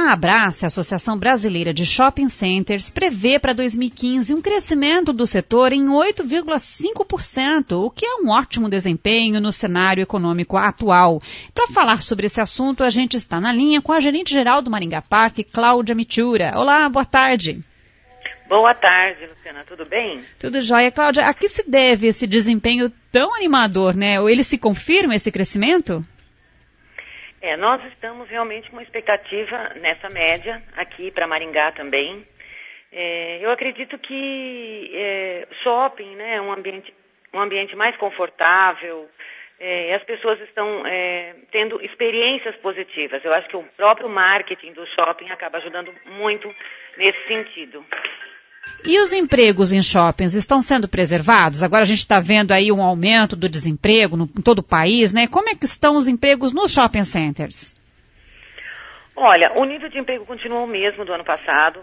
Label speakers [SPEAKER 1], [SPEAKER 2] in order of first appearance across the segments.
[SPEAKER 1] A Abrace, a Associação Brasileira de Shopping Centers, prevê para 2015 um crescimento do setor em 8,5%, o que é um ótimo desempenho no cenário econômico atual. Para falar sobre esse assunto, a gente está na linha com a gerente-geral do Maringá Parque, Cláudia Mitura. Olá, boa tarde.
[SPEAKER 2] Boa tarde, Luciana, tudo bem?
[SPEAKER 1] Tudo jóia. Cláudia, a que se deve esse desempenho tão animador, né? Ele se confirma, esse crescimento?
[SPEAKER 2] Nós estamos realmente com uma expectativa nessa média, aqui para Maringá também. Eu acredito que shopping, né, é um ambiente mais confortável, as pessoas estão tendo experiências positivas. Eu acho que o próprio marketing do shopping acaba ajudando muito nesse sentido.
[SPEAKER 1] E os empregos em shoppings estão sendo preservados? Agora a gente está vendo aí um aumento do desemprego em todo o país, né? Como é que estão os empregos nos shopping centers?
[SPEAKER 2] Olha, o nível de emprego continua o mesmo do ano passado.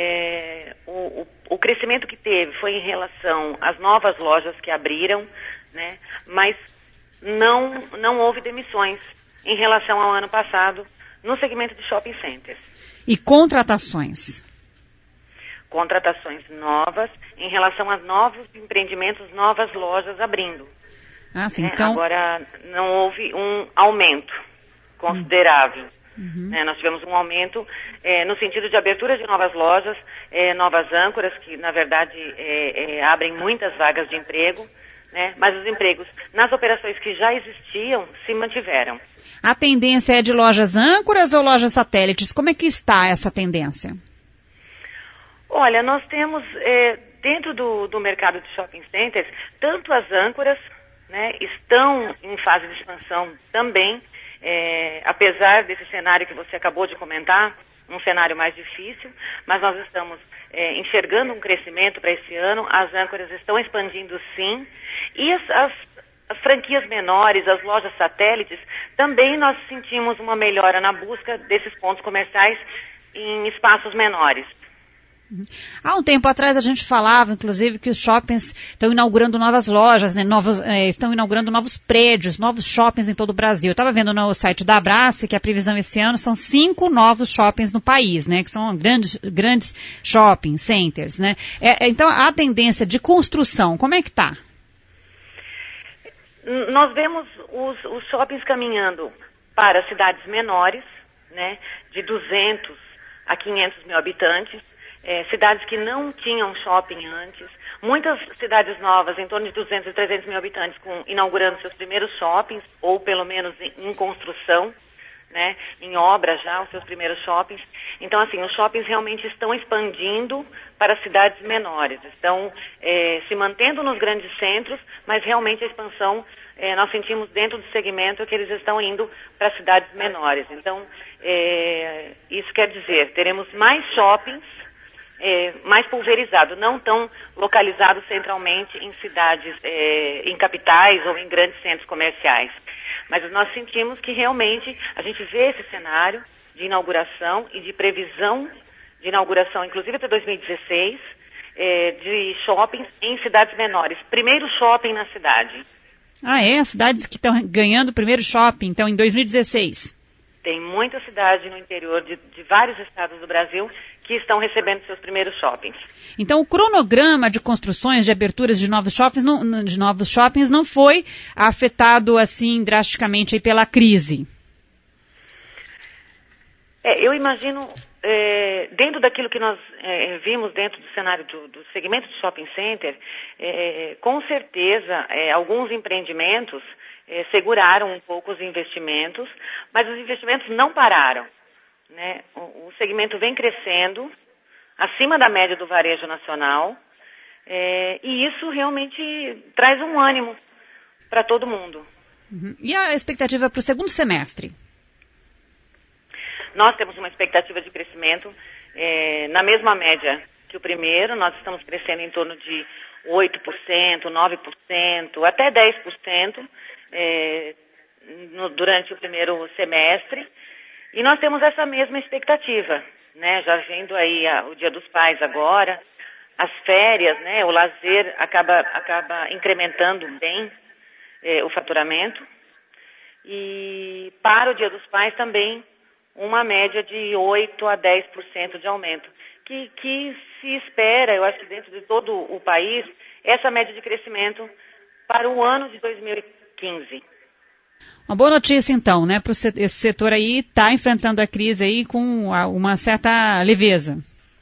[SPEAKER 2] O crescimento que teve foi em relação às novas lojas que abriram, né? Mas não houve demissões em relação ao ano passado no segmento de shopping centers.
[SPEAKER 1] E contratações?
[SPEAKER 2] Contratações novas em relação a novos empreendimentos, novas lojas abrindo.
[SPEAKER 1] Sim, então...
[SPEAKER 2] Agora, não houve um aumento considerável. Nós tivemos um aumento no sentido de abertura de novas lojas, novas âncoras, que na verdade abrem muitas vagas de emprego, né? Mas os empregos nas operações que já existiam se mantiveram.
[SPEAKER 1] A tendência é de lojas âncoras ou lojas satélites? Como é que está essa tendência?
[SPEAKER 2] Olha, nós temos, dentro do mercado de shopping centers, tanto as âncoras, né, estão em fase de expansão também, apesar desse cenário que você acabou de comentar, um cenário mais difícil, mas nós estamos enxergando um crescimento para esse ano, as âncoras estão expandindo sim, e as franquias menores, as lojas satélites, também nós sentimos uma melhora na busca desses pontos comerciais em espaços menores.
[SPEAKER 1] Há um tempo atrás a gente falava, inclusive, que os shoppings estão inaugurando novas lojas, né? Estão inaugurando novos prédios, novos shoppings em todo o Brasil. Eu estava vendo no site da Abrace que a previsão esse ano são 5 novos shoppings no país, né? Que são grandes shopping centers, né? Então, a tendência de construção, como é que está?
[SPEAKER 2] Nós vemos os shoppings caminhando para cidades menores, né? De 200 a 500 mil habitantes. Cidades que não tinham shopping antes, muitas cidades novas, em torno de 200 e 300 mil habitantes, inaugurando seus primeiros shoppings, ou pelo menos em construção, né, em obra já, os seus primeiros shoppings. Então, assim, os shoppings realmente estão expandindo para cidades menores, estão se mantendo nos grandes centros, mas realmente a expansão, nós sentimos dentro do segmento que eles estão indo para cidades menores. Então, isso quer dizer, teremos mais shoppings, mais pulverizado, não tão localizado centralmente em cidades, em capitais ou em grandes centros comerciais. Mas nós sentimos que realmente a gente vê esse cenário de inauguração e de previsão de inauguração, inclusive até 2016, de shoppings em cidades menores. Primeiro shopping na cidade.
[SPEAKER 1] Cidades que estão ganhando o primeiro shopping, então, em 2016.
[SPEAKER 2] Tem muita cidade no interior de vários estados do Brasil que estão recebendo seus primeiros shoppings.
[SPEAKER 1] Então, o cronograma de construções, de aberturas de novos shoppings não foi afetado assim drasticamente aí pela crise?
[SPEAKER 2] Eu imagino, dentro daquilo que nós vimos dentro do cenário do segmento de shopping center, com certeza alguns empreendimentos seguraram um pouco os investimentos, mas os investimentos não pararam, né? O segmento vem crescendo acima da média do varejo nacional, e isso realmente traz um ânimo para todo mundo.
[SPEAKER 1] E a expectativa para o segundo semestre?
[SPEAKER 2] Nós temos uma expectativa de crescimento na mesma média que o primeiro. Nós estamos crescendo em torno de 8%, 9%, até 10%. Durante o primeiro semestre, e nós temos essa mesma expectativa, né? Já vendo aí o Dia dos Pais agora, as férias, né? O lazer acaba incrementando bem o faturamento, e para o Dia dos Pais também uma média de 8% a 10% de aumento, que se espera, eu acho que dentro de todo o país, essa média de crescimento para o ano de 2015.
[SPEAKER 1] Uma boa notícia, então, né? Esse setor aí está enfrentando a crise aí com uma certa leveza.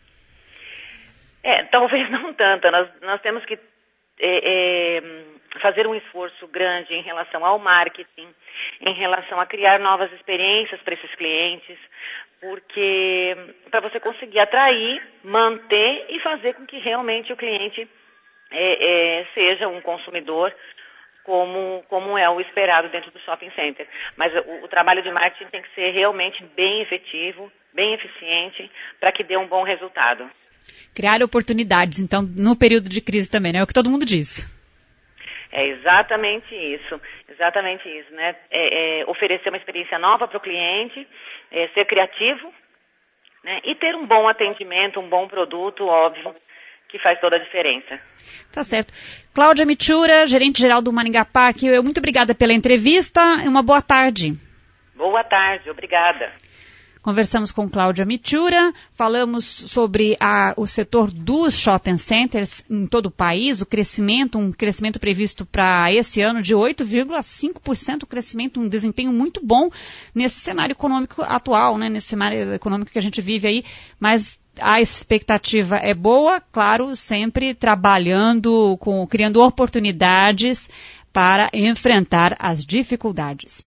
[SPEAKER 2] Talvez não tanto. Nós temos que fazer um esforço grande em relação ao marketing, em relação a criar novas experiências para esses clientes, porque para você conseguir atrair, manter e fazer com que realmente o cliente seja um consumidor como é o esperado dentro do shopping center. Mas o trabalho de marketing tem que ser realmente bem efetivo, bem eficiente, para que dê um bom resultado.
[SPEAKER 1] Criar oportunidades, então, no período de crise também, né? É o que todo mundo diz.
[SPEAKER 2] É exatamente isso, né? Oferecer uma experiência nova para o cliente, ser criativo, né? E ter um bom atendimento, um bom produto, óbvio, que faz toda a diferença.
[SPEAKER 1] Tá certo. Cláudia Mitura, gerente-geral do Maringá Park, muito obrigada pela entrevista e uma boa tarde.
[SPEAKER 2] Boa tarde, obrigada.
[SPEAKER 1] Conversamos com Cláudia Mitura, falamos sobre o setor dos shopping centers em todo o país, um crescimento previsto para esse ano de 8,5%, um desempenho muito bom nesse cenário econômico atual, né, nesse cenário econômico que a gente vive aí, mas a expectativa é boa, claro, sempre trabalhando, criando oportunidades para enfrentar as dificuldades.